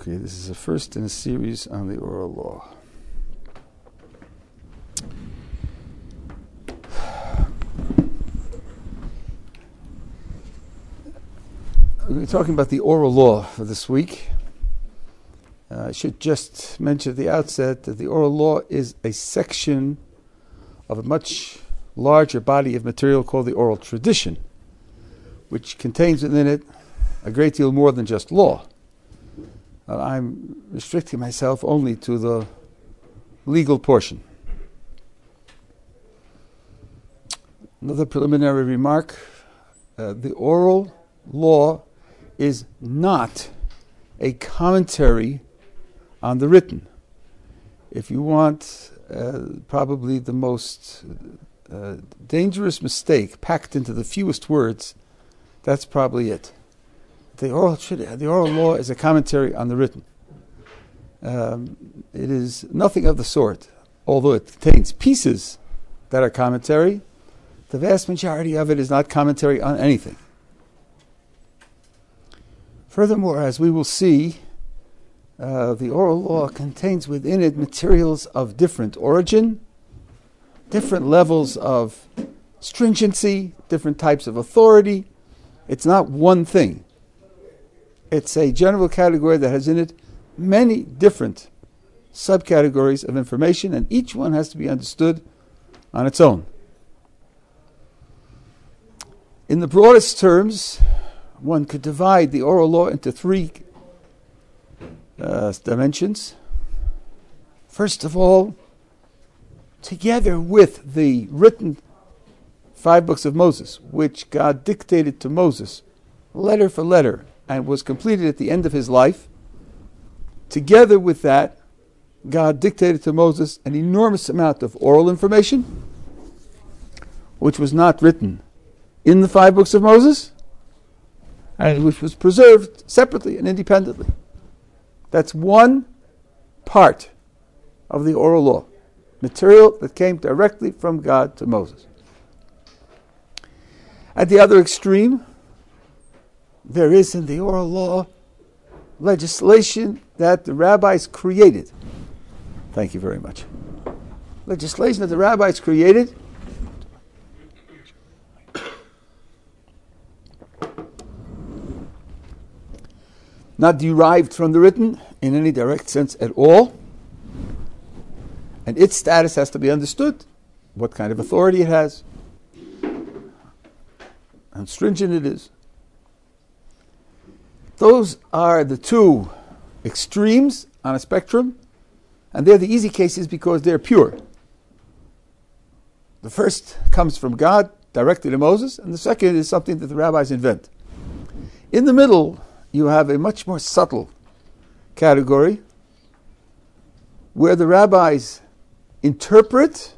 Okay, this is the first in a series on the oral law. We're talking about the oral law for this week. I should just mention at the outset that the oral law is a section of a much larger body of material called the oral tradition, which contains within it a great deal more than just law. I'm restricting myself only to the legal portion. Another preliminary remark, the oral law is not a commentary on the written. If you want probably the most dangerous mistake packed into the fewest words, that's probably it. The oral law is a commentary on the written. It is nothing of the sort. Although it contains pieces that are commentary, the vast majority of it is not commentary on anything. Furthermore, as we will see, the oral law contains within it materials of different origin, different levels of stringency, different types of authority. It's not one thing. It's a general category that has in it many different subcategories of information, and each one has to be understood on its own. In the broadest terms, one could divide the oral law into three dimensions. First of all, together with the written 5 books of Moses, which God dictated to Moses, letter for letter, and was completed at the end of his life, together with that, God dictated to Moses an enormous amount of oral information, which was not written in the 5 books of Moses, and which was preserved separately and independently. That's one part of the oral law, material that came directly from God to Moses. At the other extreme, there is in the oral law legislation that the rabbis created. Thank you very much. Legislation that the rabbis created not derived from the written in any direct sense at all, and its status has to be understood, what kind of authority it has, how stringent it is. Those are the two extremes on a spectrum, and they're the easy cases because they're pure. The first comes from God, directly to Moses, and the second is something that the rabbis invent. In the middle, you have a much more subtle category where the rabbis interpret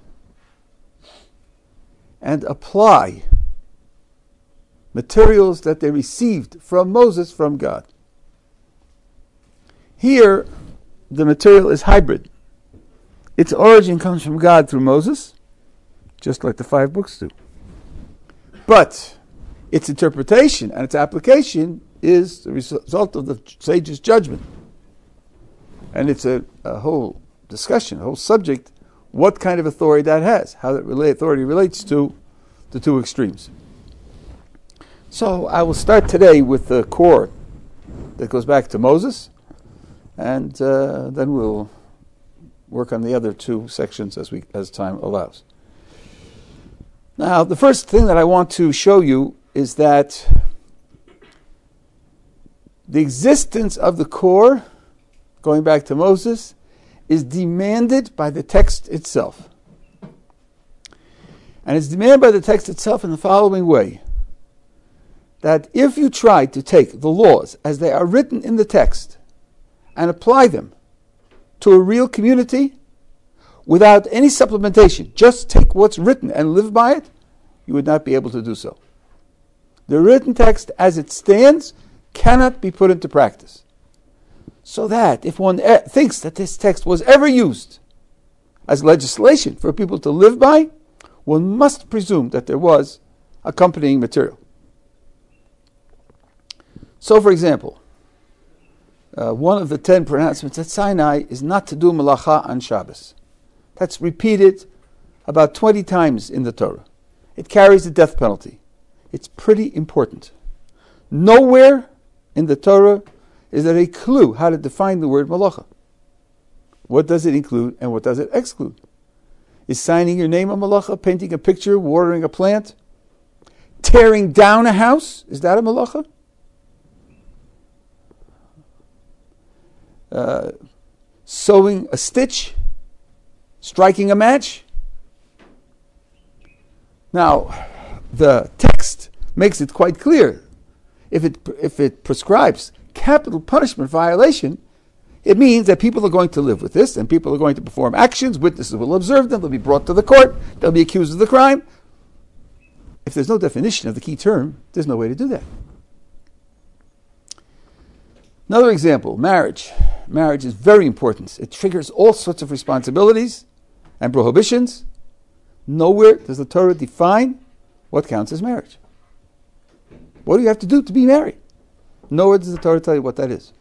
and apply materials that they received from Moses from God. Here, the material is hybrid. Its origin comes from God through Moses, just like the 5 books do. But its interpretation and its application is the result of the sage's judgment. And it's a whole discussion, a whole subject, what kind of authority that has, how that authority relates to the two extremes. So I will start today with the core that goes back to Moses, and then we'll work on the other 2 sections as time allows. Now, the first thing that I want to show you is that the existence of the core, going back to Moses, is demanded by the text itself. And it's demanded by the text itself in the following way: that if you try to take the laws as they are written in the text and apply them to a real community without any supplementation, just take what's written and live by it, you would not be able to do so. The written text as it stands cannot be put into practice. So that if one thinks that this text was ever used as legislation for people to live by, one must presume that there was accompanying material. So, for example, one of the 10 pronouncements at Sinai is not to do malacha on Shabbos. That's repeated about 20 times in the Torah. It carries the death penalty. It's pretty important. Nowhere in the Torah is there a clue how to define the word malacha. What does it include and what does it exclude? Is signing your name a malacha, painting a picture, watering a plant, tearing down a house, is that a malacha? Sewing a stitch, striking a match? Now, the text makes it quite clear. If it prescribes capital punishment violation, it means that people are going to live with this, and people are going to perform actions, witnesses will observe them, they'll be brought to the court, they'll be accused of the crime. If there's no definition of the key term, there's no way to do that. Another example, marriage. Marriage is very important. It triggers all sorts of responsibilities and prohibitions. Nowhere does the Torah define what counts as marriage. What do you have to do to be married? Nowhere does the Torah tell you what that is.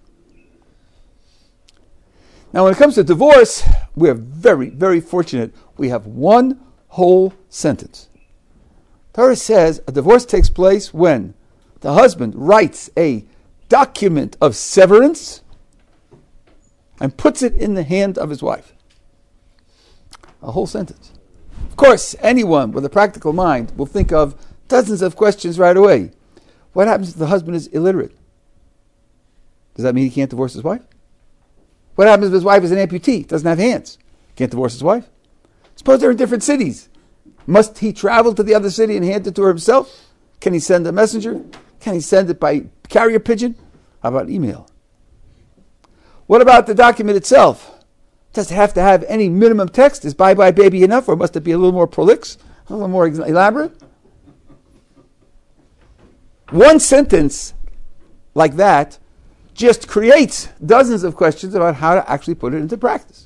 Now, when it comes to divorce, we are very, very fortunate. We have one whole sentence. Torah says a divorce takes place when the husband writes a document of severance and puts it in the hand of his wife. A whole sentence. Of course, anyone with a practical mind will think of dozens of questions right away. What happens if the husband is illiterate? Does that mean he can't divorce his wife? What happens if his wife is an amputee, doesn't have hands? Can't divorce his wife? Suppose they're in different cities. Must he travel to the other city and hand it to her himself? Can he send a messenger? Can he send it by carrier pigeon? How about email? What about the document itself? Does it have to have any minimum text? Is bye bye baby enough, or must it be a little more prolix, a little more elaborate? One sentence like that just creates dozens of questions about how to actually put it into practice.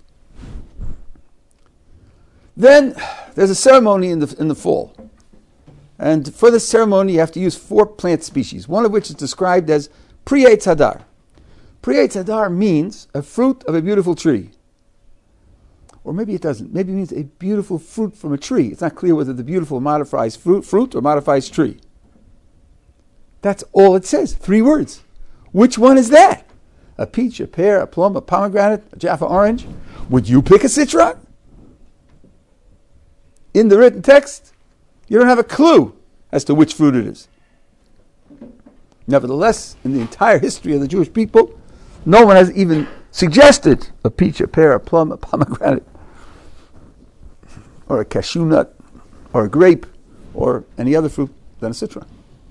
Then there's a ceremony in the fall. And for this ceremony, you have to use 4 plant species, one of which is described as Pri Eitz Hadar. Pri Eitz Hadar means a fruit of a beautiful tree. Or maybe it doesn't. Maybe it means a beautiful fruit from a tree. It's not clear whether the beautiful modifies fruit or modifies tree. That's all it says. 3 words. Which one is that? A peach, a pear, a plum, a pomegranate, a Jaffa orange? Would you pick a citron? In the written text, you don't have a clue as to which fruit it is. Nevertheless, in the entire history of the Jewish people, no one has even suggested a peach, a pear, a plum, a pomegranate, or a cashew nut, or a grape, or any other fruit than a citron.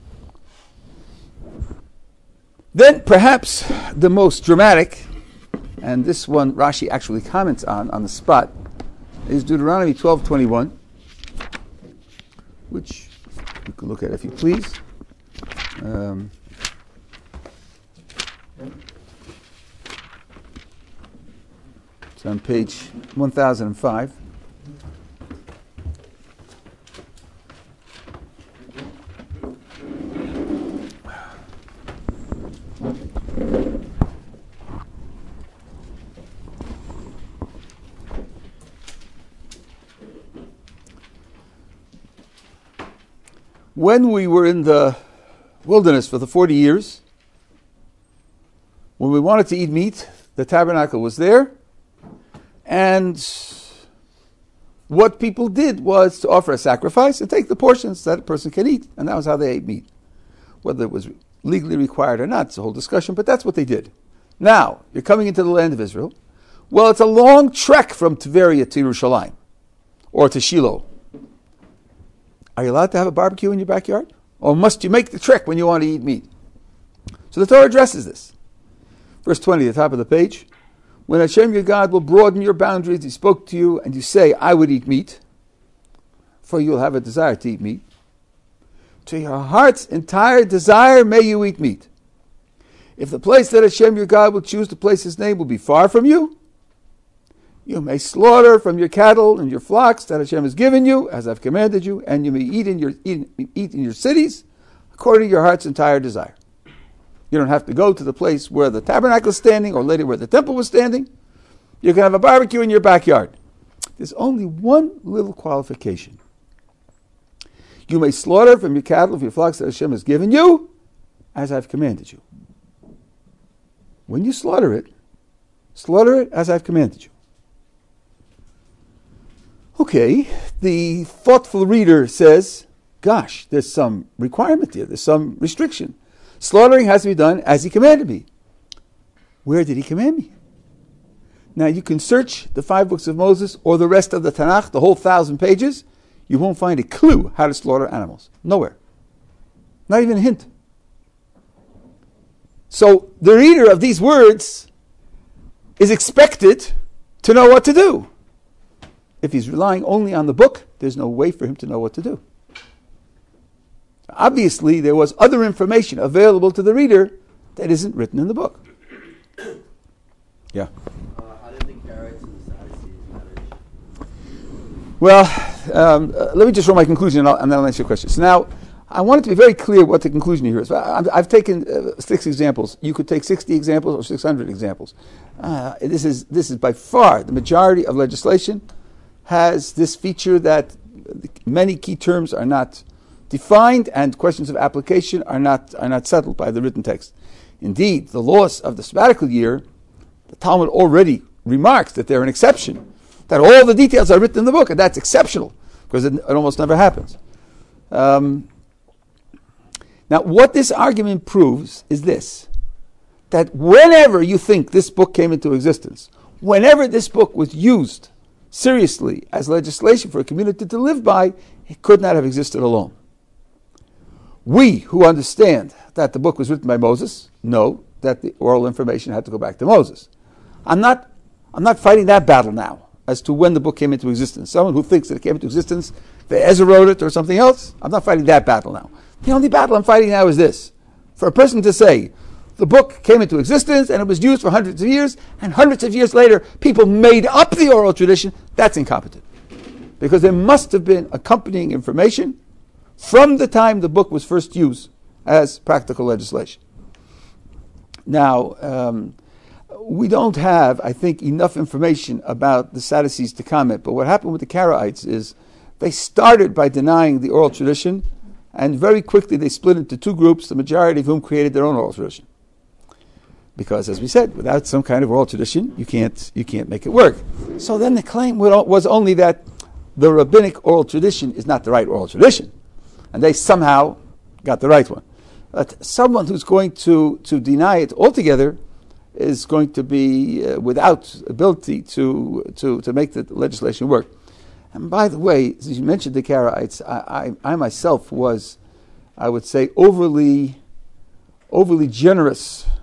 Then perhaps the most dramatic, and this one Rashi actually comments on the spot, is Deuteronomy 12:21, which you can look at if you please. It's on page 1005. When we were in the wilderness for the 40 years, when we wanted to eat meat, the tabernacle was there, and what people did was to offer a sacrifice and take the portions that a person can eat, and that was how they ate meat. Whether it was legally required or not, it's a whole discussion, but that's what they did. Now, you're coming into the land of Israel. Well, it's a long trek from Tveria to Yerushalayim, or to Shiloh. Are you allowed to have a barbecue in your backyard? Or must you make the trek when you want to eat meat? So the Torah addresses this. Verse 20, the top of the page. When Hashem your God will broaden your boundaries, He spoke to you, and you say, I would eat meat, for you will have a desire to eat meat. To your heart's entire desire may you eat meat. If the place that Hashem your God will choose to place His name will be far from you, you may slaughter from your cattle and your flocks that Hashem has given you, as I've commanded you, and you may eat in your cities according to your heart's entire desire. You don't have to go to the place where the tabernacle is standing or later where the temple was standing. You can have a barbecue in your backyard. There's only one little qualification. You may slaughter from your cattle, from your flocks that Hashem has given you, as I've commanded you. When you slaughter it as I've commanded you. Okay, the thoughtful reader says, gosh, there's some requirement here, there's some restriction. Slaughtering has to be done as he commanded me. Where did he command me? Now you can search the 5 books of Moses or the rest of the Tanakh, the whole 1,000 pages. You won't find a clue how to slaughter animals. Nowhere. Not even a hint. So the reader of these words is expected to know what to do. If he's relying only on the book, there's no way for him to know what to do. Obviously, there was other information available to the reader that isn't written in the book. Yeah. How did the Karaites and the Sadducees manage? Well, let me just draw my conclusion and then I'll answer your question. So now, I want it to be very clear what the conclusion here is. I've taken 6 examples. You could take 60 examples or 600 examples. This is by far the majority of legislation has this feature that many key terms are not defined and questions of application are not settled by the written text. Indeed, the laws of the sabbatical year, the Talmud already remarks that they're an exception, that all the details are written in the book, and that's exceptional because it almost never happens. Now, what this argument proves is this, that whenever you think this book came into existence, whenever this book was used seriously as legislation for a community to live by, it could not have existed alone. We who understand that the book was written by Moses know that the oral information had to go back to Moses. I'm not fighting that battle now as to when the book came into existence. Someone who thinks that it came into existence, that Ezra wrote it or something else, I'm not fighting that battle now. The only battle I'm fighting now is this. For a person to say, the book came into existence and it was used for hundreds of years, and hundreds of years later people made up the oral tradition, that's incompetent. Because there must have been accompanying information from the time the book was first used as practical legislation. Now, we don't have, I think, enough information about the Sadducees to comment, but what happened with the Karaites is they started by denying the oral tradition, and very quickly they split into 2 groups, the majority of whom created their own oral tradition. Because, as we said, without some kind of oral tradition, you can't make it work. So then the claim was only that the rabbinic oral tradition is not the right oral tradition, and they somehow got the right one. But someone who's going to deny it altogether is going to be without ability to make the legislation work. And by the way, as you mentioned the Karaites, I myself was, I would say, overly generous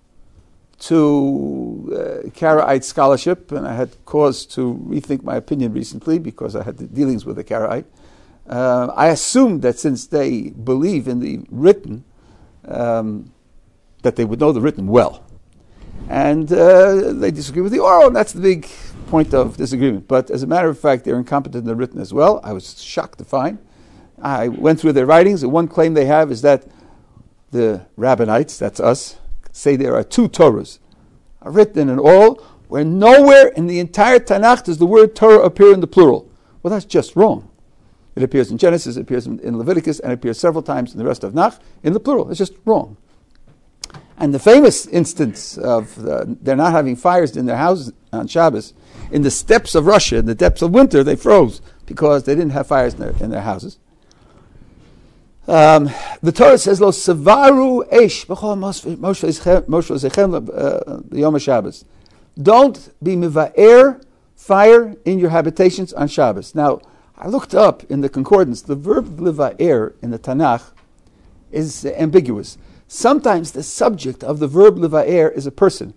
to Karaite scholarship, and I had cause to rethink my opinion recently because I had the dealings with the Karaite. I assumed that since they believe in the written, that they would know the written well. And they disagree with the oral, and that's the big point of disagreement. But as a matter of fact, they're incompetent in the written as well. I was shocked to find. I went through their writings, and one claim they have is that the Rabbinites, that's us, say there are 2 Torahs, are written in oral, where nowhere in the entire Tanakh does the word Torah appear in the plural. Well, that's just wrong. It appears in Genesis, it appears in Leviticus, and it appears several times in the rest of Nach in the plural. It's just wrong. And the famous instance of they're not having fires in their houses on Shabbos, in the steppes of Russia, in the depths of winter, they froze because they didn't have fires in their houses. The Torah says, "Lo sevaru esh b'chol Moshe Yom Shabbos." Don't be miva'er fire in your habitations on Shabbos. Now, I looked up in the concordance. The verb liva'er in the Tanakh is ambiguous. Sometimes the subject of the verb liva'er is a person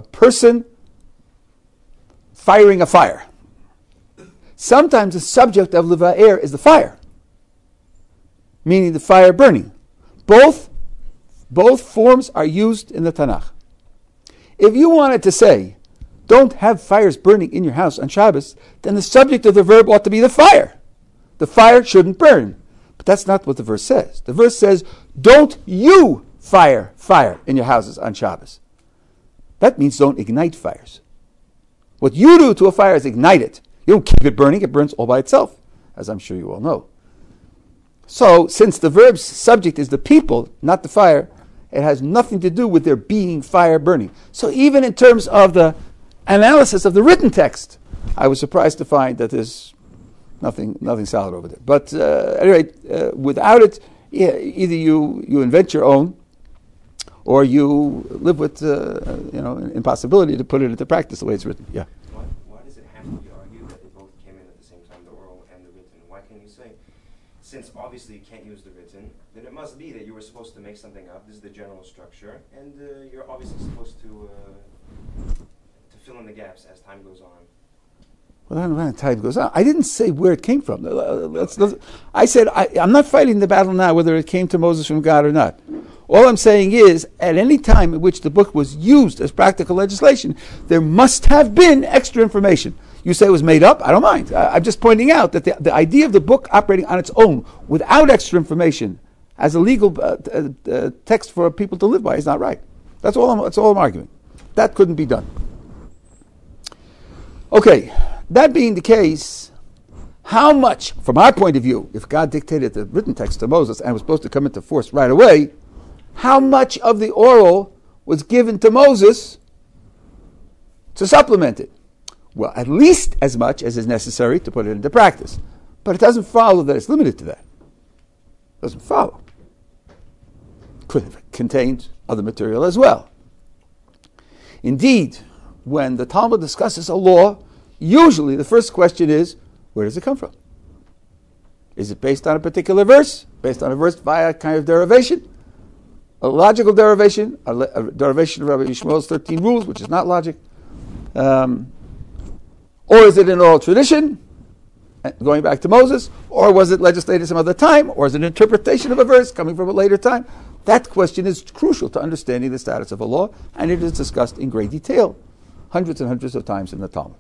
firing a fire. Sometimes the subject of liva'er is the fire, meaning the fire burning. Both forms are used in the Tanakh. If you wanted to say, don't have fires burning in your house on Shabbos, then the subject of the verb ought to be the fire. The fire shouldn't burn. But that's not what the verse says. The verse says, don't you fire in your houses on Shabbos. That means don't ignite fires. What you do to a fire is ignite it. You don't keep it burning, it burns all by itself, as I'm sure you all know. So, since the verb's subject is the people, not the fire, it has nothing to do with there being fire burning. So even in terms of the analysis of the written text, I was surprised to find that there's nothing solid over there. But anyway, without it, either you invent your own, or you live with impossibility to put it into practice the way it's written. Yeah. Why does it have to be argued that they both came in at the same time, the oral and the written? Why can't you say, since obviously you can't use the written, then it must be that you were supposed to make something up. This is the general structure, and you're obviously supposed to fill in the gaps as time goes on. Well, I don't know how time goes on. I didn't say where it came from. I said I'm not fighting the battle now whether it came to Moses from God or not. All I'm saying is, at any time in which the book was used as practical legislation, there must have been extra information. You say it was made up? I don't mind. I'm just pointing out that the idea of the book operating on its own without extra information as a legal text for people to live by is not right. That's all I'm arguing. That couldn't be done. Okay, that being the case, how much, from our point of view, if God dictated the written text to Moses and was supposed to come into force right away, how much of the oral was given to Moses to supplement it? Well, at least as much as is necessary to put it into practice. But it doesn't follow that it's limited to that. It doesn't follow. Could have contained other material as well. Indeed, when the Talmud discusses a law, usually the first question is, where does it come from? Is it based on a particular verse? Based on a verse via a kind of derivation? A logical derivation? A derivation of Rabbi Yishmael's 13 rules, which is not logic? Or is it an oral tradition, going back to Moses? Or was it legislated some other time? Or is it an interpretation of a verse coming from a later time? That question is crucial to understanding the status of a law, and it is discussed in great detail, hundreds and hundreds of times in the Talmud.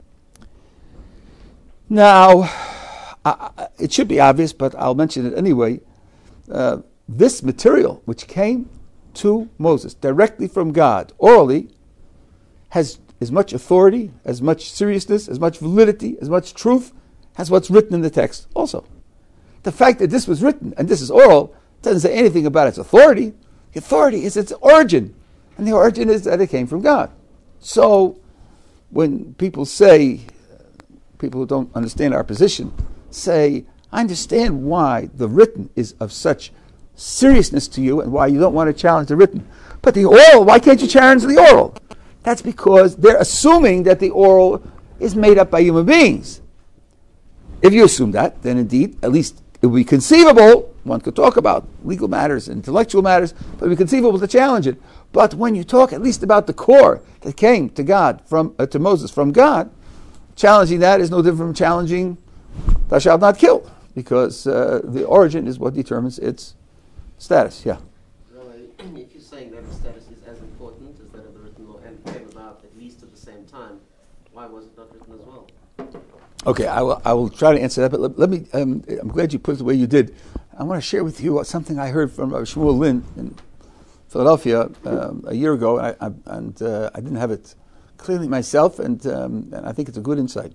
Now, it should be obvious, but I'll mention it anyway. This material, which came to Moses directly from God, orally, has as much authority, as much seriousness, as much validity, as much truth as what's written in the text also. The fact that this was written and this is oral doesn't say anything about its authority. The authority is its origin, and the origin is that it came from God. So, when people who don't understand our position, say, I understand why the written is of such seriousness to you and why you don't want to challenge the written. But the oral, why can't you challenge the oral? That's because they're assuming that the oral is made up by human beings. If you assume that, then indeed, at least it would be conceivable, one could talk about legal matters, intellectual matters, but it would be conceivable to challenge it. But when you talk at least about the core that came to God, to Moses from God, challenging that is no different from challenging thou shalt not kill, because the origin is what determines its status. Yeah. Really, if you're saying that its status is as important as that of the written law and came about at least at the same time, why was it not written as well? Okay, I will try to answer that, but let me. I'm glad you put it the way you did. I want to share with you something I heard from Shmuel Lin in Philadelphia a year ago, and I didn't have it clearly myself, and I think it's a good insight.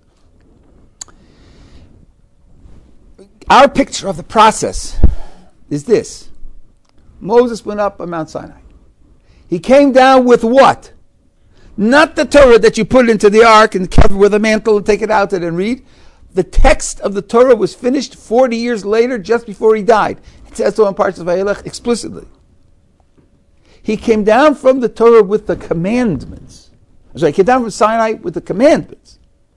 Our picture of the process is this. Moses went up on Mount Sinai. He came down with what? Not the Torah that you put into the ark and cover with a mantle and take it out and read. The text of the Torah was finished 40 years later, just before he died. It says so in parts of Vayelech explicitly. He came down from the Torah with the commandments. So he came down from Sinai with the commandments.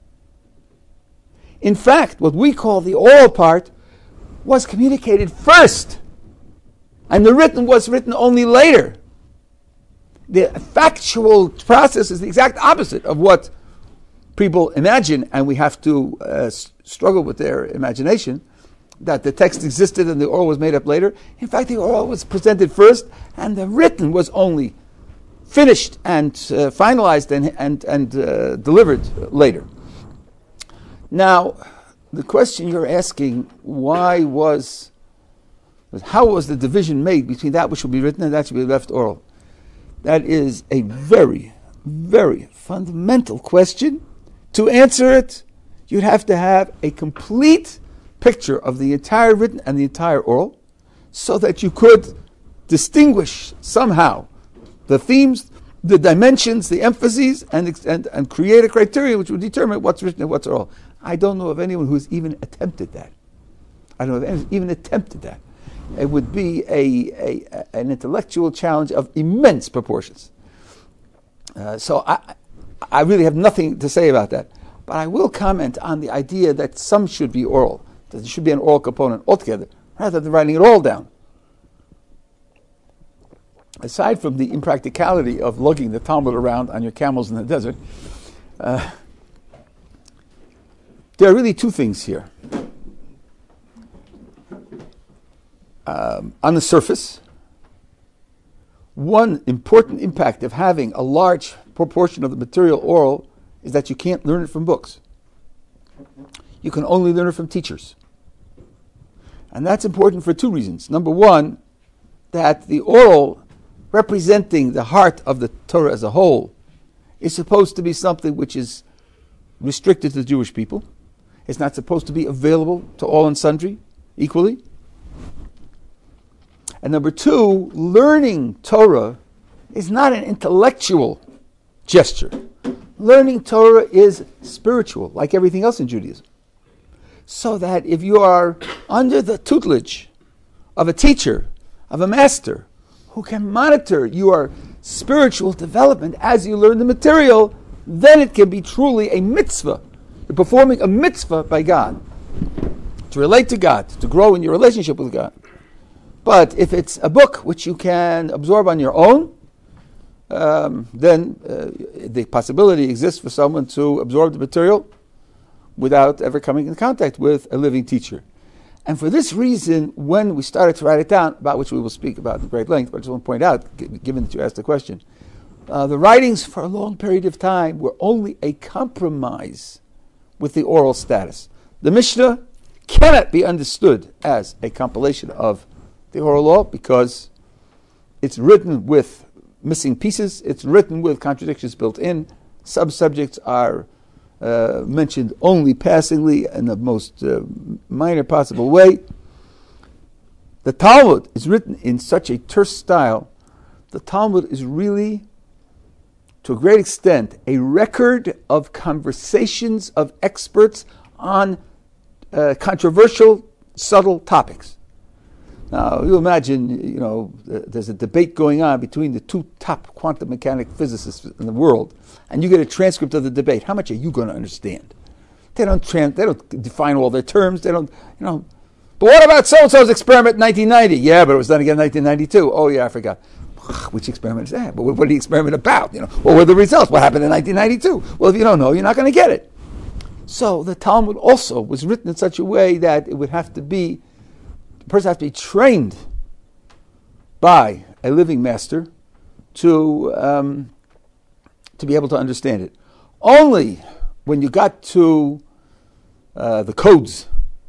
In fact, what we call the oral part was communicated first, and the written was written only later. The factual process is the exact opposite of what people imagine, and we have to struggle with their imagination, that the text existed and the oral was made up later. In fact, the oral was presented first, and the written was only finished and finalized and delivered later. Now, the question you're asking, why was How was the division made between that which should be written and that should be left oral? That is a very, very fundamental question. To answer it, you'd have to have a complete picture of the entire written and the entire oral, so that you could distinguish somehow the themes, the dimensions, the emphases, and create a criteria which would determine what's written and what's oral. I don't know of anyone who's even attempted that. I don't know of anyone who's even attempted that. It would be an intellectual challenge of immense proportions. So I really have nothing to say about that. But I will comment on the idea that some should be oral, that there should be an oral component altogether, rather than writing it all down. Aside from the impracticality of lugging the Talmud around on your camels in the desert, there are really two things here. On the surface, one important impact of having a large proportion of the material oral is that you can't learn it from books. You can only learn it from teachers. And that's important for two reasons. Number one, that the oral, representing the heart of the Torah as a whole, is supposed to be something which is restricted to the Jewish people. It's not supposed to be available to all and sundry equally. And number two, learning Torah is not an intellectual gesture. Learning Torah is spiritual, like everything else in Judaism. So that if you are under the tutelage of a teacher, of a master, who can monitor your spiritual development as you learn the material, then it can be truly a mitzvah. You're performing a mitzvah by God, to relate to God, to grow in your relationship with God. But if it's a book which you can absorb on your own, then the possibility exists for someone to absorb the material without ever coming in contact with a living teacher. And for this reason, when we started to write it down, about which we will speak about in great length, but I just want to point out, given that you asked the question, the writings for a long period of time were only a compromise with the oral status. The Mishnah cannot be understood as a compilation of the oral law because it's written with missing pieces, it's written with contradictions built in, sub-subjects are mentioned only passingly in the most minor possible way. The Talmud is written in such a terse style. The Talmud is really, to a great extent, a record of conversations of experts on controversial, subtle topics. Now, you imagine, there's a debate going on between the two top quantum mechanic physicists in the world, and you get a transcript of the debate. How much are you going to understand? They don't define all their terms. They don't, But what about so-and-so's experiment in 1990? Yeah, but it was done again in 1992. Oh, yeah, I forgot. Which experiment is that? But what did the experiment about? What were the results? What happened in 1992? Well, if you don't know, you're not going to get it. So the Talmud also was written in such a way that it would have to be, the person has to be trained by a living master to be able to understand it. Only when you got to the codes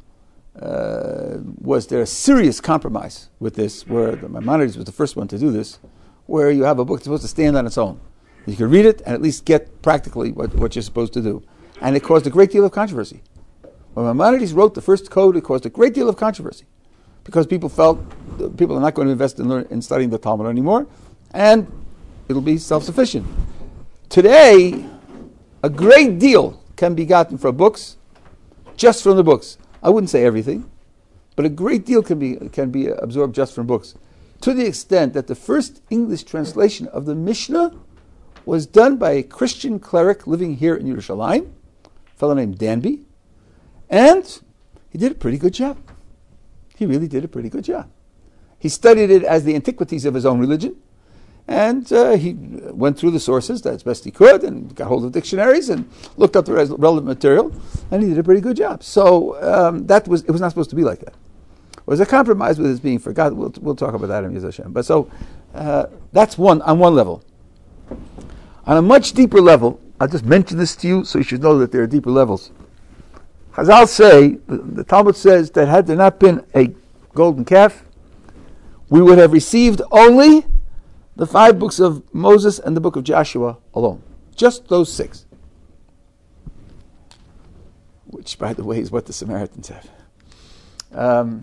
was there a serious compromise with this, where the Maimonides was the first one to do this, where you have a book that's supposed to stand on its own. You can read it and at least get practically what you're supposed to do. And it caused a great deal of controversy. When Maimonides wrote the first code, it caused a great deal of controversy, because people felt people are not going to invest in studying the Talmud anymore, and it'll be self-sufficient. Today, a great deal can be gotten from books, just from the books. I wouldn't say everything, but a great deal can be absorbed just from books, to the extent that the first English translation of the Mishnah was done by a Christian cleric living here in Yerushalayim, a fellow named Danby, and he did a pretty good job. He really did a pretty good job. He studied it as the antiquities of his own religion, and he went through the sources as best he could, and got hold of dictionaries and looked up the relevant material, and he did a pretty good job. So it was not supposed to be like that. It was a compromise with his being forgotten. We'll talk about that in Yez Hashem. But so that's on one level. On a much deeper level, I'll just mention this to you so you should know that there are deeper levels. Chazal say, the Talmud says that had there not been a golden calf, we would have received only the 5 books of Moses and the book of Joshua alone. Just those 6. Which, by the way, is what the Samaritans have.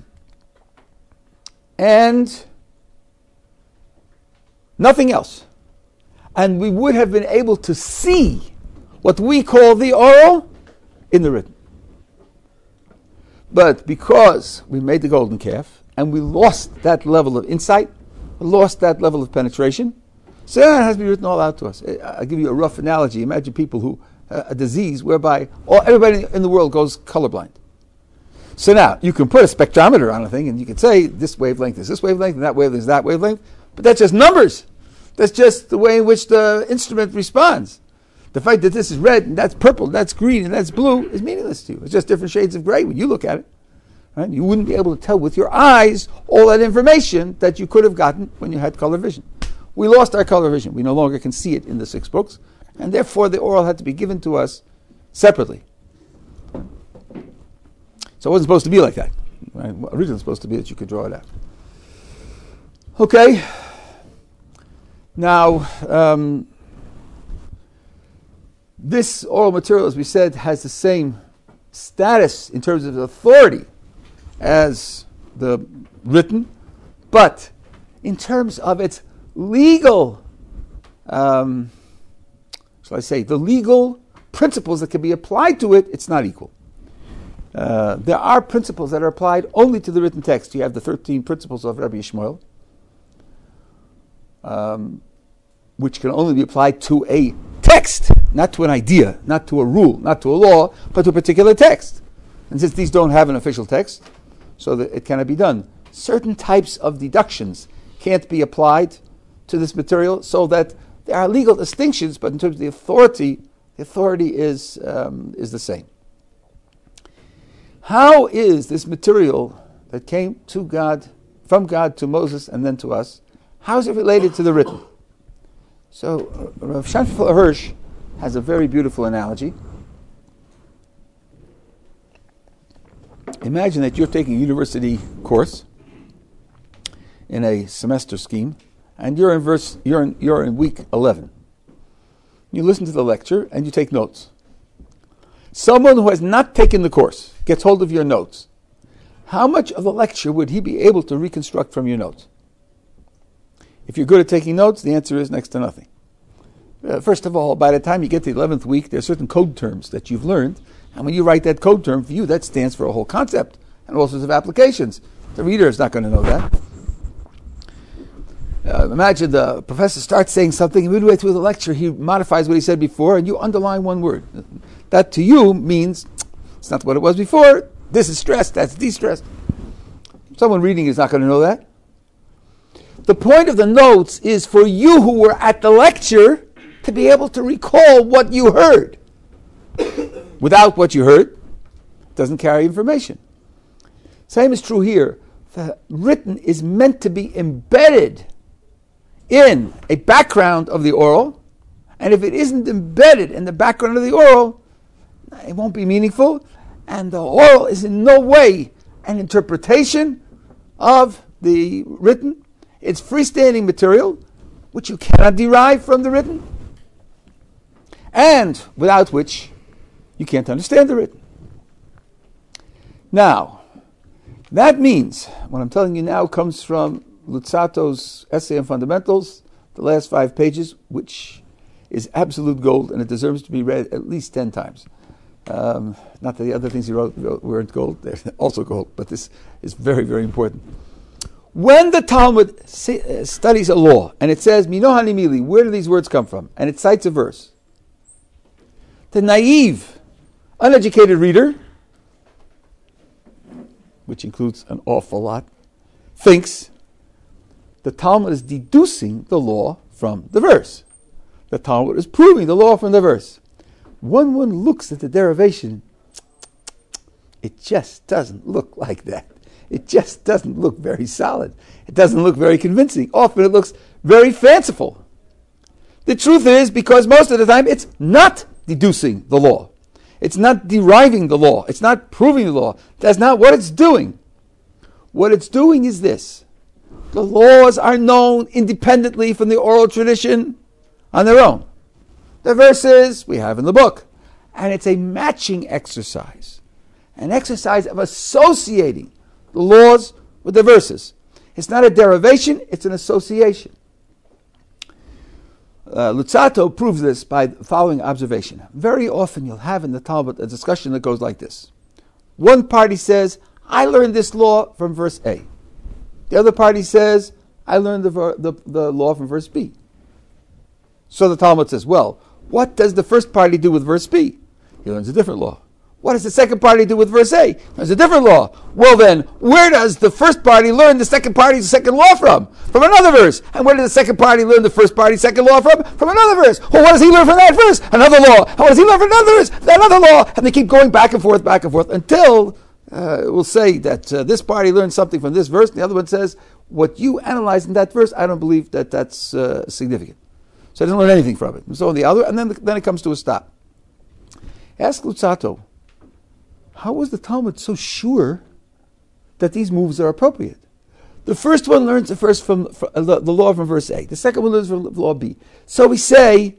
And nothing else. And we would have been able to see what we call the oral in the written. But because we made the golden calf and we lost that level of insight, lost that level of penetration, so it has to be written all out to us. I'll give you a rough analogy. Imagine people who, a disease whereby everybody in the world goes colorblind. So now, you can put a spectrometer on a thing and you can say this wavelength is this wavelength and that wavelength is that wavelength, but that's just numbers. That's just the way in which the instrument responds. The fact that this is red and that's purple and that's green and that's blue is meaningless to you. It's just different shades of gray when you look at it. Right? You wouldn't be able to tell with your eyes all that information that you could have gotten when you had color vision. We lost our color vision. We no longer can see it in the 6 books, and therefore the oral had to be given to us separately. So it wasn't supposed to be like that. Right? Originally it was supposed to be that you could draw it out. Okay. Now, this oral material, as we said, has the same status in terms of authority as the written, but in terms of its legal, shall I say, the legal principles that can be applied to it, it's not equal. There are principles that are applied only to the written text. You have the 13 principles of Rabbi Yishmael, which can only be applied to a text, not to an idea, not to a rule, not to a law, but to a particular text. And since these don't have an official text, so that it cannot be done. Certain types of deductions can't be applied to this material, so that there are legal distinctions, but in terms of the authority is the same. How is this material that came to God, from God to Moses and then to us, how is it related to the written? So Rav Shanfel Hirsch has a very beautiful analogy. Imagine that you're taking a university course in a semester scheme, and you're in week 11. You listen to the lecture and you take notes. Someone who has not taken the course gets hold of your notes. How much of the lecture would he be able to reconstruct from your notes? If you're good at taking notes, the answer is next to nothing. First of all, by the time you get to the 11th week, there are certain code terms that you've learned, and when you write that code term, for you, that stands for a whole concept and all sorts of applications. The reader is not going to know that. Imagine the professor starts saying something, and midway through the lecture, he modifies what he said before, and you underline one word. That to you means, it's not what it was before, this is stressed, that's de-stressed. Someone reading is not going to know that. The point of the notes is for you who were at the lecture to be able to recall what you heard. Without what you heard, it doesn't carry information. Same is true here. The written is meant to be embedded in a background of the oral, and if it isn't embedded in the background of the oral, it won't be meaningful, and the oral is in no way an interpretation of the written. It's freestanding material, which you cannot derive from the written, and without which you can't understand the written. Now, that means, what I'm telling you now comes from Luzzato's essay on fundamentals, the last 5 pages, which is absolute gold, and it deserves to be read at least 10 times. Not that the other things he wrote weren't gold, they're also gold, but this is very, very important. When the Talmud studies a law, and it says, Mino Hanimili, where do these words come from? And it cites a verse. The naive, uneducated reader, which includes an awful lot, thinks the Talmud is deducing the law from the verse. The Talmud is proving the law from the verse. When one looks at the derivation, it just doesn't look like that. It just doesn't look very solid. It doesn't look very convincing. Often it looks very fanciful. The truth is, because most of the time it's not deducing the law. It's not deriving the law. It's not proving the law. That's not what it's doing. What it's doing is this. The laws are known independently from the oral tradition on their own. The verses we have in the book. And it's a matching exercise. An exercise of associating the laws with the verses. It's not a derivation, it's an association. Luzzatto proves this by the following observation. Very often you'll have in the Talmud a discussion that goes like this. One party says, I learned this law from verse A. The other party says, I learned the law from verse B. So the Talmud says, well, what does the first party do with verse B? He learns a different law. What does the second party do with verse A? There's a different law. Well then, where does the first party learn the second party's second law from? From another verse. And where does the second party learn the first party's second law from? From another verse. Well, what does he learn from that verse? Another law. And what does he learn from another verse? Another law. And they keep going back and forth, until we'll say that this party learned something from this verse, and the other one says, what you analyze in that verse, I don't believe that that's significant. So I didn't learn anything from it. And so on the other, and then it comes to a stop. Ask Luzzatto, how was the Talmud so sure that these moves are appropriate? The first one learns the first from the law from verse A. The second one learns from law B. So we say,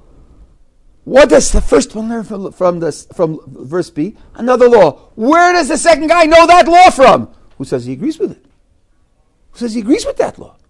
what does the first one learn from verse B? Another law. Where does the second guy know that law from? Who says he agrees with it? Who says he agrees with that law?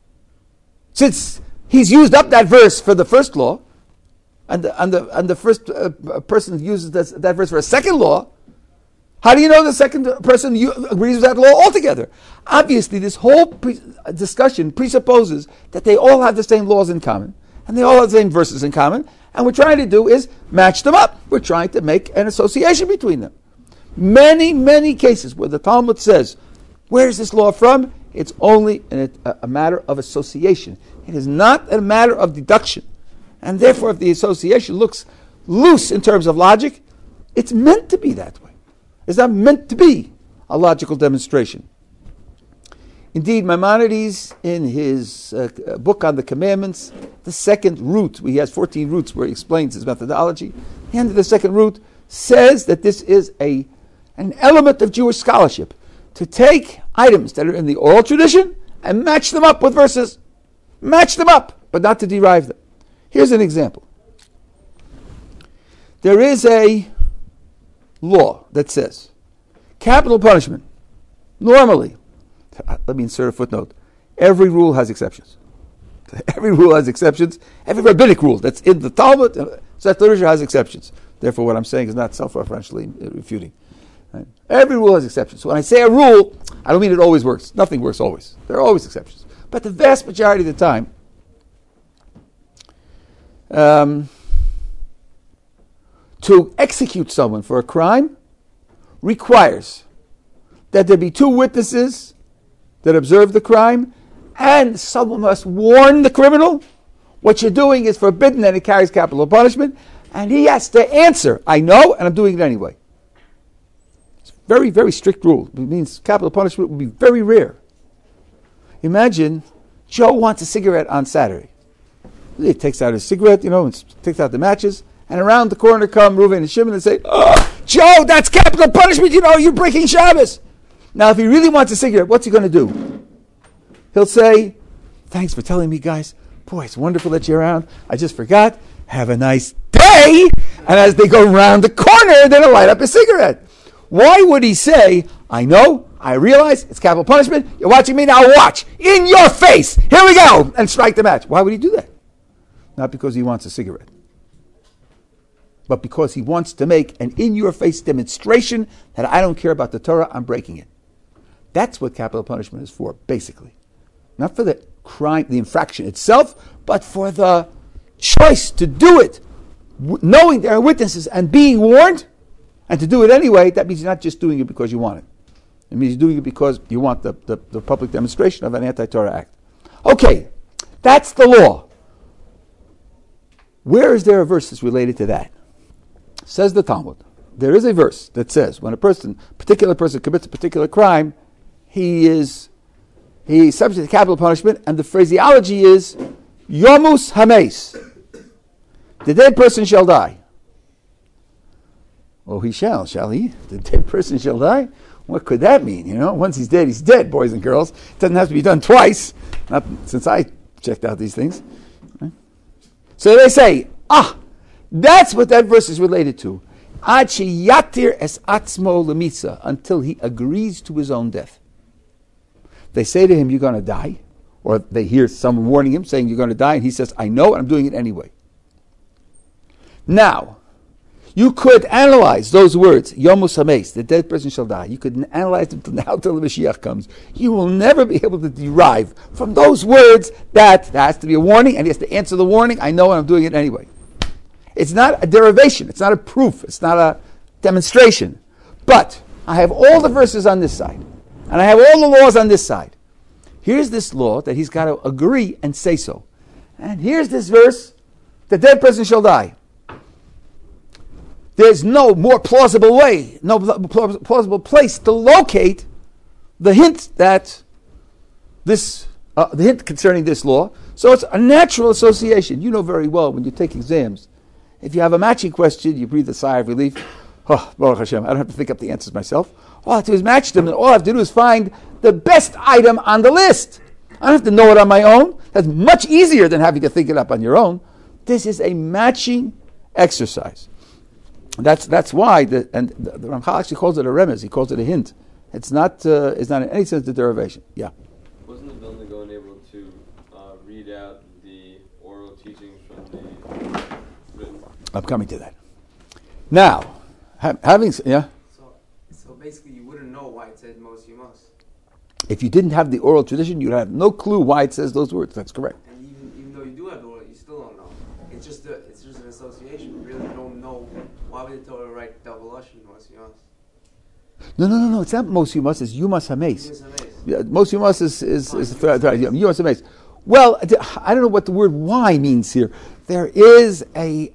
Since he's used up that verse for the first law, and the first person uses that verse for a second law, how do you know the second person agrees with that law altogether? Obviously, this whole discussion presupposes that they all have the same laws in common, and they all have the same verses in common, and what we're trying to do is match them up. We're trying to make an association between them. Many, many cases where the Talmud says, where is this law from? It's only a matter of association. It is not a matter of deduction. And therefore, if the association looks loose in terms of logic, it's meant to be that way. It's not meant to be a logical demonstration. Indeed, Maimonides, in his book on the commandments, the second root, he has 14 roots where he explains his methodology. The end of the second root says that this is an element of Jewish scholarship, to take items that are in the oral tradition and match them up with verses. Match them up, but not to derive them. Here's an example. There is a law that says capital punishment, normally, let me insert a footnote, every rule has exceptions. Every rule has exceptions. Every rabbinic rule that's in the Talmud, Seth literature has exceptions. Therefore, what I'm saying is not self-referentially refuting. Right? Every rule has exceptions. So when I say a rule, I don't mean it always works. Nothing works always. There are always exceptions. But the vast majority of the time, to execute someone for a crime requires that there be two witnesses that observe the crime, and someone must warn the criminal, what you're doing is forbidden and it carries capital punishment, and he has to answer, I know, and I'm doing it anyway. It's a very, very strict rule. It means capital punishment would be very rare. Imagine Joe wants a cigarette on Saturday. He takes out his cigarette, and takes out the matches, and around the corner come Reuven and Shimon and say, "Oh, Joe, that's capital punishment, you're breaking Shabbos." Now, if he really wants a cigarette, what's he going to do? He'll say, "Thanks for telling me, guys. Boy, it's wonderful that you're around. I just forgot. Have a nice day." And as they go around the corner, then he'll light up a cigarette. Why would he say, "I know, I realize, it's capital punishment. You're watching me, now watch. In your face. Here we go." And strike the match. Why would he do that? Not because he wants a cigarette, but because he wants to make an in-your-face demonstration that I don't care about the Torah, I'm breaking it. That's what capital punishment is for, basically. Not for the crime, the infraction itself, but for the choice to do it, knowing there are witnesses and being warned, and to do it anyway. That means you're not just doing it because you want it. It means you're doing it because you want the public demonstration of an anti-Torah act. Okay, that's the law. Where is there a verse that's related to that? Says the Talmud. There is a verse that says when a particular person commits a particular crime, he is subject to capital punishment, and the phraseology is Yomus Hames. The dead person shall die. Oh, he shall he? The dead person shall die? What could that mean? Once he's dead, boys and girls. It doesn't have to be done twice. Not since I checked out these things. Right? So they say, that's what that verse is related to. Ad sheyatir es atzmo lemisa, until he agrees to his own death. They say to him, you're going to die. Or they hear someone warning him, saying you're going to die, and he says, I know, and I'm doing it anyway. Now, you could analyze those words, Yomus Hames, the dead person shall die. You could analyze them now till the Mashiach comes. You will never be able to derive from those words that there has to be a warning, and he has to answer the warning, I know, and I'm doing it anyway. It's not a derivation, it's not a proof, it's not a demonstration. But I have all the verses on this side, and I have all the laws on this side. Here's this law that he's got to agree and say so. And here's this verse, the dead person shall die. There's no more plausible way, no plausible place to locate the hint that the hint concerning this law. So it's a natural association. You know very well when you take exams, if you have a matching question, you breathe a sigh of relief. Oh, Baruch Hashem, I don't have to think up the answers myself. All I have to do is match them, and all I have to do is find the best item on the list. I don't have to know it on my own. That's much easier than having to think it up on your own. This is a matching exercise. That's why the Ramchal actually calls it a remez. He calls it a hint. It's not in any sense a derivation. Yeah. Wasn't the Vilna Gaon able to read out the oral teachings from the written? I'm coming to that. Now, So basically, you wouldn't know why it said most you must. If you didn't have the oral tradition, you'd have no clue why it says those words. That's correct. And even though you do have the oral, you still don't know. It's just an association. You really don't know why would the Torah write double lashon most you must. No. It's not most you must. It's you must hames. Yeah. Most you must is you must hames. Well, I don't know what the word why means here. There is a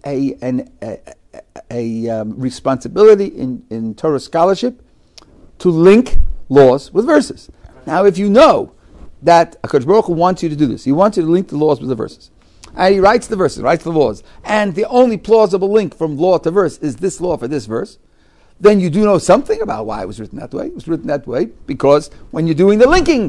responsibility in Torah scholarship to link laws with verses. Now, if you know that HaKadosh Baruch Hu wants you to do this, he wants you to link the laws with the verses, and he writes the verses, writes the laws, and the only plausible link from law to verse is this law for this verse, then you do know something about why it was written that way. It was written that way because when you're doing the linking,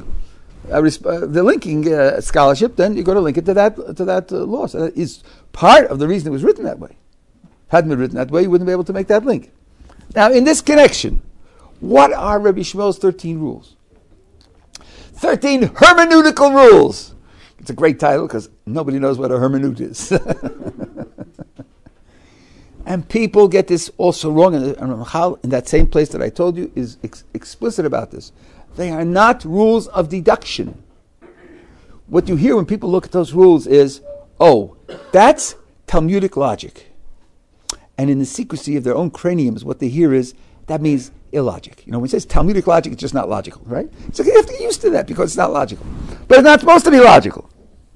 scholarship, then you're going to link it to that law. So that is part of the reason it was written that way. Hadn't been written that way, you wouldn't be able to make that link. Now, in this connection, what are Rabbi Shmuel's 13 rules? 13 hermeneutical rules. It's a great title because nobody knows what a hermeneut is. And people get this also wrong. And Ramchal, in that same place that I told you, is explicit about this. They are not rules of deduction. What you hear when people look at those rules is, that's Talmudic logic. And in the secrecy of their own craniums, what they hear is, that means illogic. When it says Talmudic logic, it's just not logical, right? So you have to get used to that because it's not logical. But it's not supposed to be logical.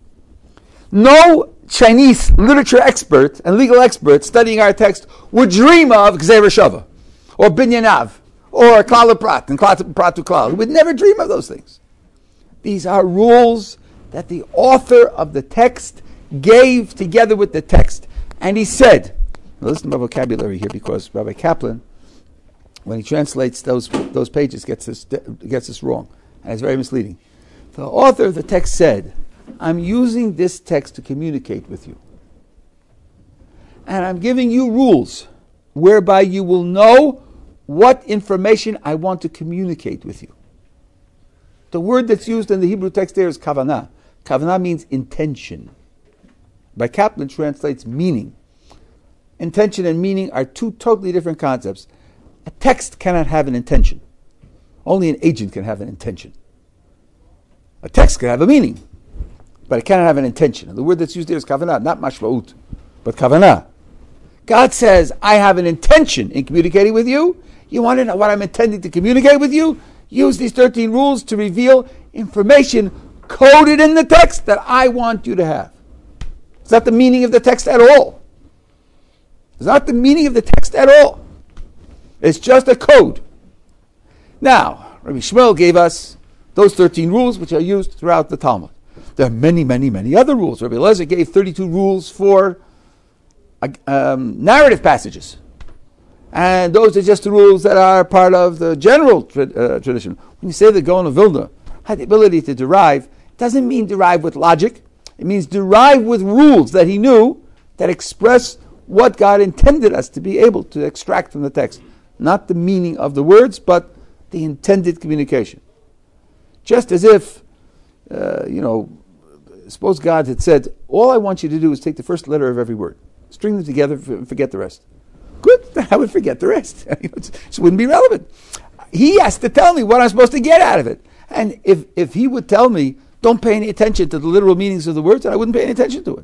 No Chinese literature expert and legal expert studying our text would dream of Gzeira Shava, or Binyanav, or Klal Prat, and Prat to Klal. He would never dream of those things. These are rules that the author of the text gave together with the text. And he said, now listen to my vocabulary here, because Rabbi Kaplan, when he translates those pages, gets this wrong, and it's very misleading. The author of the text said, I'm using this text to communicate with you. And I'm giving you rules whereby you will know what information I want to communicate with you. The word that's used in the Hebrew text there is kavanah. Kavanah means intention. By Kaplan translates meaning. Intention and meaning are two totally different concepts. A text cannot have an intention. Only an agent can have an intention. A text can have a meaning, but it cannot have an intention. And the word that's used there is kavanah, not mashmaut, but kavanah. God says, I have an intention in communicating with you. You want to know what I'm intending to communicate with you? Use these 13 rules to reveal information coded in the text that I want you to have. It's not the meaning of the text at all. It's not the meaning of the text at all. It's just a code. Now, Rabbi Shmuel gave us those 13 rules which are used throughout the Talmud. There are many, many, many other rules. Rabbi Eliezer gave 32 rules for narrative passages. And those are just the rules that are part of the general tradition. When you say the Gaon of Vilna had the ability to derive, it doesn't mean derive with logic. It means derive with rules that he knew that express what God intended us to be able to extract from the text. Not the meaning of the words, but the intended communication. Just as if, suppose God had said, all I want you to do is take the first letter of every word, string them together and forget the rest. Good, I would forget the rest. It wouldn't be relevant. He has to tell me what I'm supposed to get out of it. And if he would tell me, don't pay any attention to the literal meanings of the words, then I wouldn't pay any attention to it.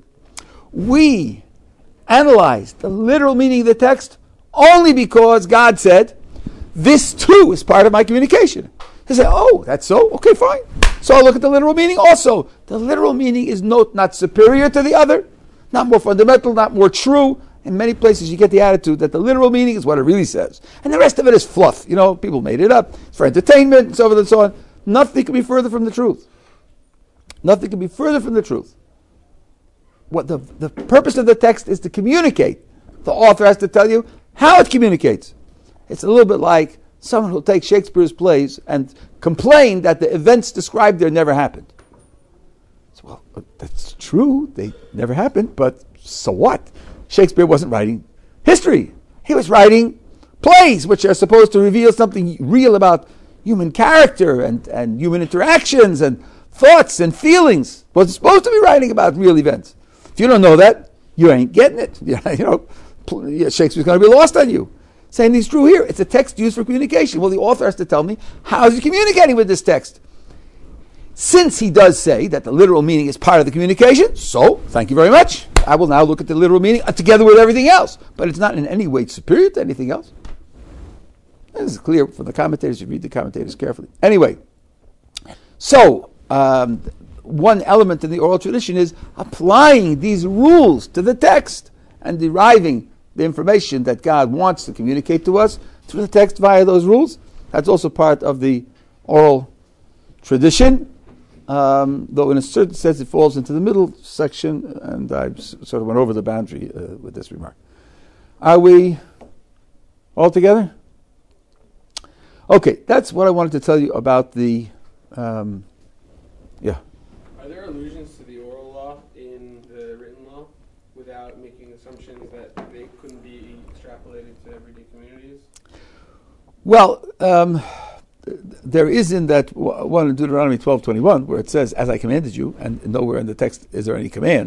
We analyze the literal meaning of the text only because God said, this too is part of my communication. They say, oh, that's so? Okay, fine. So I'll look at the literal meaning also. The literal meaning is not superior to the other, not more fundamental, not more true. In many places you get the attitude that the literal meaning is what it really says. And the rest of it is fluff. People made it up for entertainment and so forth and so on. Nothing can be further from the truth. Nothing can be further from the truth. What the purpose of the text is to communicate. The author has to tell you how it communicates. It's a little bit like someone who takes Shakespeare's plays and complain that the events described there never happened. Well, that's true. They never happened, but so what? Shakespeare wasn't writing history. He was writing plays which are supposed to reveal something real about human character and human interactions and thoughts and feelings. Wasn't supposed to be writing about real events. If you don't know that, you ain't getting it. Shakespeare's going to be lost on you. Same thing's true here. It's a text used for communication. Well, the author has to tell me, how is he communicating with this text? Since he does say that the literal meaning is part of the communication, so, thank you very much. I will now look at the literal meaning together with everything else. But it's not in any way superior to anything else. This is clear from the commentators. You read the commentators carefully. Anyway, so one element in the oral tradition is applying these rules to the text and deriving the information that God wants to communicate to us through the text via those rules. That's also part of the oral tradition, though in a certain sense it falls into the middle section, and I sort of went over the boundary with this remark. Are we all together? Okay, that's what I wanted to tell you about the, yeah. Are there allusions to the oral law in the written law without making assumptions that they couldn't be extrapolated to everyday communities? Well, there is in that one in Deuteronomy 12:21 where it says, "As I commanded you," and nowhere in the text is there any command.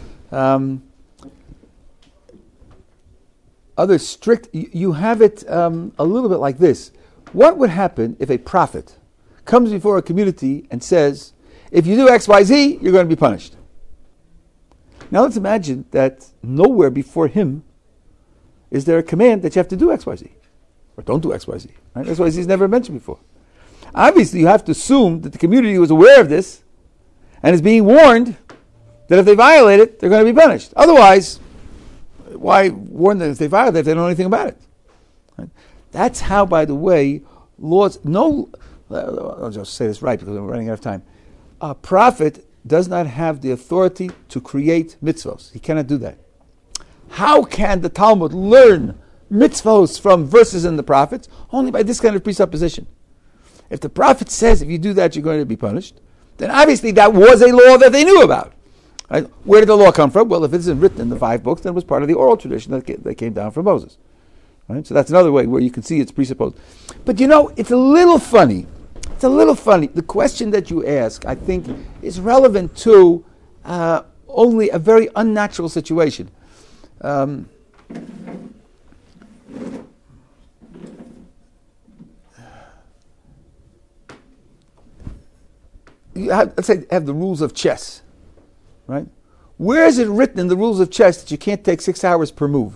Other strict, you have it a little bit like this. What would happen if a prophet comes before a community and says, if you do X, Y, Z, you're going to be punished? Now let's imagine that nowhere before him is there a command that you have to do X, Y, Z. Or don't do X, Y, Z. Right? X, Y, Z is never mentioned before. Obviously, you have to assume that the community was aware of this and is being warned that if they violate it, they're going to be punished. Otherwise, why warn them if they violate it if they don't know anything about it? Right? That's how, by the way, laws... I'll just say this right because I'm running out of time. A prophet does not have the authority to create mitzvos. He cannot do that. How can the Talmud learn mitzvos from verses in the prophets? Only by this kind of presupposition. If the prophet says, if you do that, you're going to be punished, then obviously that was a law that they knew about. Right? Where did the law come from? Well, if it isn't written in the 5 books, then it was part of the oral tradition that came down from Moses. Right? So that's another way where you can see it's presupposed. But it's a little funny. It's a little funny. The question that you ask, I think, is relevant to only a very unnatural situation. Let's say have the rules of chess, right? Where is it written in the rules of chess that you can't take 6 hours per move?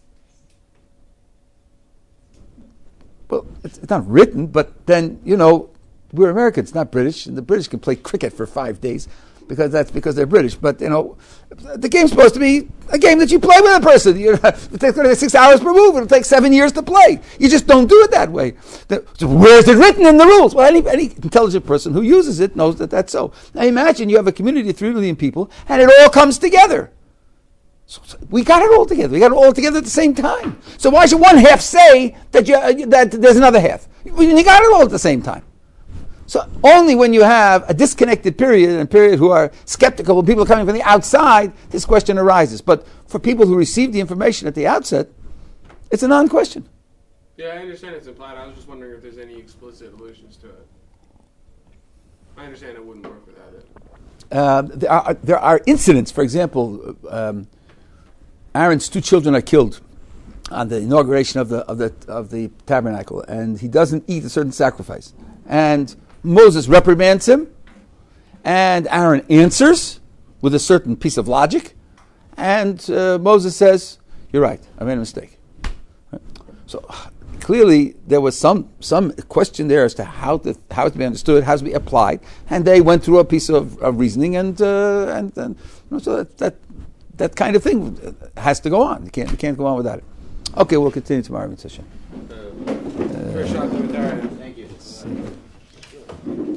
Well, it's not written, but then, we're Americans, not British, and the British can play cricket for 5 days because they're British. But, the game's supposed to be a game that you play with a person. It takes 6 hours per move. It'll take 7 years to play. You just don't do it that way. So where is it written in the rules? Well, any intelligent person who uses it knows that that's so. Now imagine you have a community of 3 million people, and it all comes together. So we got it all together. We got it all together at the same time. So why should one half say that that there's another half? You got it all at the same time. So only when you have a disconnected period and a period who are skeptical, when people are coming from the outside, this question arises. But for people who receive the information at the outset, it's a non-question. Yeah, I understand it's implied. I was just wondering if there's any explicit allusions to it. I understand it wouldn't work without it. There are incidents. For example, Aaron's 2 children are killed on the inauguration of the tabernacle, and he doesn't eat a certain sacrifice. And Moses reprimands him, and Aaron answers with a certain piece of logic, and Moses says, "You're right. I made a mistake." Right? So clearly, there was some question there as to how to be understood, how to be applied, and they went through a piece of reasoning, and so that kind of thing has to go on. You can't go on without it. Okay, we'll continue tomorrow, Mitzvah Hashem. First shot